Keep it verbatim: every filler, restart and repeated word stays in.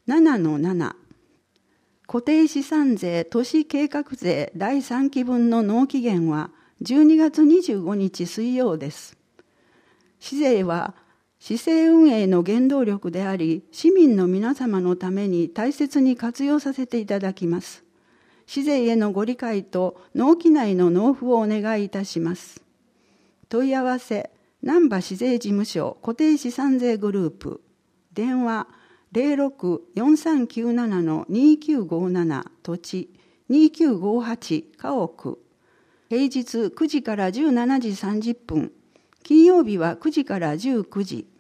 ななのなな、固定資産税都市計画税だいさんきぶんの納期限はじゅうにがつにじゅうごにち水曜です。市税は市政運営の原動力であり、市民の皆様のために大切に活用させていただきます。市税へのご理解と納期内の納付をお願いいたします。問い合わせ、難波市税事務所固定資産税グループ、電話ゼロろく よんさんきゅうなな にきゅうごなな、土地にきゅうごはち家屋、平日くじからじゅうしちじさんじゅっぷん、金曜日はくじからじゅうくじ、